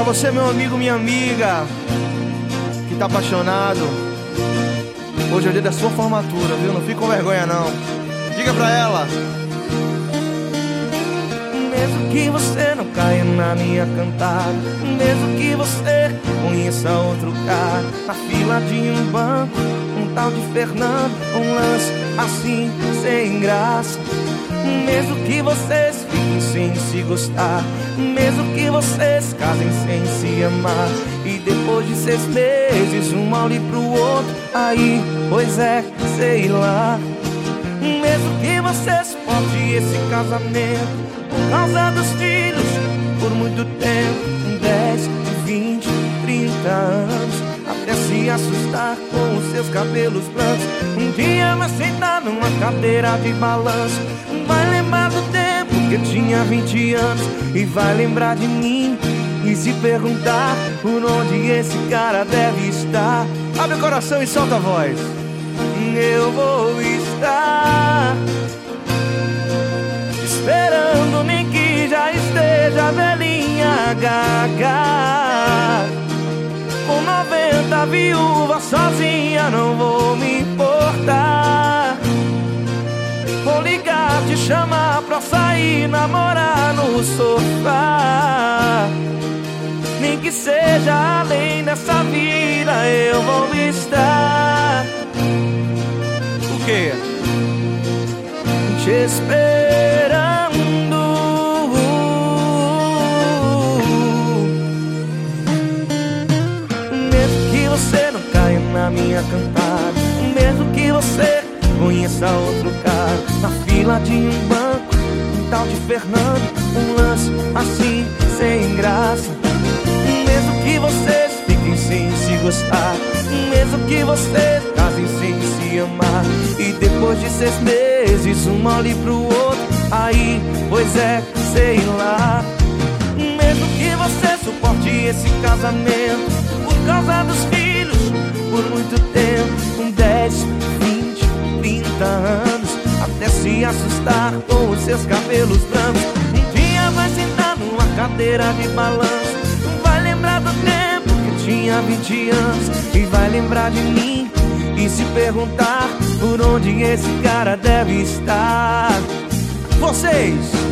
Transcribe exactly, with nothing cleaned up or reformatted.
Pra você, meu amigo, minha amiga, que tá apaixonado, hoje é o dia da sua formatura, viu? Não fica com vergonha, não. Diga pra ela. Mesmo que você não caia na minha cantada, mesmo que você conheça outro cara, na fila de um banco, um tal de Fernando, um lance assim, sem graça. Mesmo que vocês fiquem sem se gostar, mesmo que vocês casem sem se amar, e depois de seis meses um olhe pro outro, aí, pois é, sei lá. Mesmo que vocês forcem esse casamento por causa dos filhos, por muito tempo, dez, vinte, trinta anos, até se assustar com os seus cabelos brancos. Um dia vai sentar numa cadeira de balanço, vai lembrar do tempo que eu tinha vinte anos, e vai lembrar de mim e se perguntar por onde esse cara deve estar. Abre o coração e solta a voz. Eu vou estar esperando, nem que já esteja velhinha gaga, com noventa viúva sozinha, não vou me importar. Vou ligar, te chamar pra sair, namorar no sofá. Nem que seja além dessa vida, eu vou estar. O quê? Te esperando. Mesmo que você não caia na minha cantada, mesmo que você conheça outro cara, na fila de um banco, um tal de Fernando, um lance assim, sem graça. Mesmo que vocês fiquem sem se gostar, mesmo que vocês casem sem se amar, e depois de seis meses um olhe pro outro, aí, pois é, sei lá. Mesmo que você suporte esse casamento por causa dos filhos, por muito tempo, com dez, vinte, trinta anos, até se assustar com os seus cabelos brancos. Um dia vai sentar numa cadeira de balanço, vai lembrar do tempo que eu tinha vinte anos, e vai lembrar de mim e se perguntar por onde esse cara deve estar. Vocês